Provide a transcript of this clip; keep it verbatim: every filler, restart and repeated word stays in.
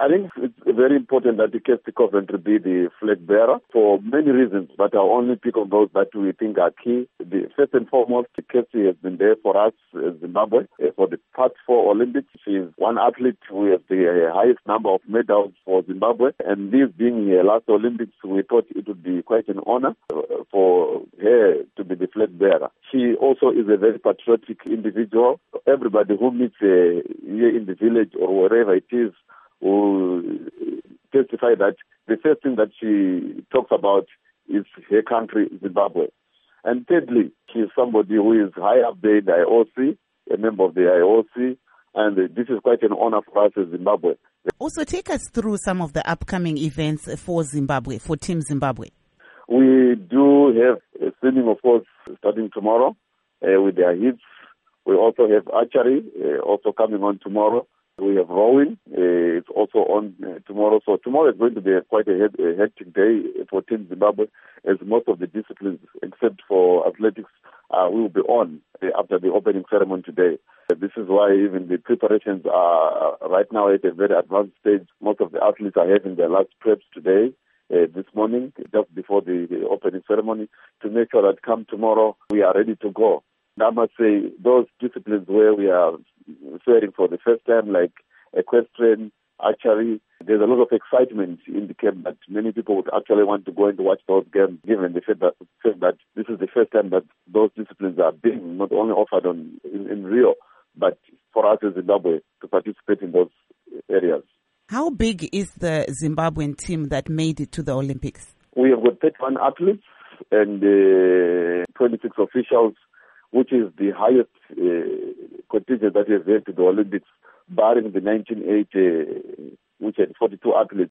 I think it's very important that the Kirsty Coventry be the flag bearer for many reasons, but I'll only pick on those that we think are key. The first and foremost, Kirsty has been there for us, uh, Zimbabwe, uh, for the past four Olympics. She is one athlete who has the uh, highest number of medals for Zimbabwe, and this being her last Olympics, we thought it would be quite an honor uh, for her to be the flag bearer. She also is a very patriotic individual. Everybody who meets uh, here in the village or wherever it is will testify that the first thing that she talks about is her country, Zimbabwe. And thirdly, she is somebody who is high up there in the I O C, a member of the I O C, and this is quite an honor for us in Zimbabwe. Also, take us through some of the upcoming events for Zimbabwe, for Team Zimbabwe. We do have a swimming, of course, starting tomorrow uh, with their hits. We also have archery, uh, also coming on tomorrow. We have rowing, uh, it's also on uh, tomorrow. So tomorrow is going to be a, quite a, head, a hectic day for Team Zimbabwe, as most of the disciplines, except for athletics, uh, will be on uh, after the opening ceremony today. Uh, this is why even the preparations are right now at a very advanced stage. Most of the athletes are having their last preps today, uh, this morning, just before the, the opening ceremony, to make sure that come tomorrow, we are ready to go. I must say, those disciplines where we are faring for the first time, like equestrian, archery, there's a lot of excitement in the camp that many people would actually want to go and watch those games, given the fact that, fact that this is the first time that those disciplines are being not only offered on in, in Rio, but for us in Zimbabwe to participate in those areas. How big is the Zimbabwean team that made it to the Olympics? We have got thirty-one athletes and uh, twenty-six officials, which is the highest uh, contingent that has been to the Olympics, barring the nineteen eighty, which had forty-two athletes.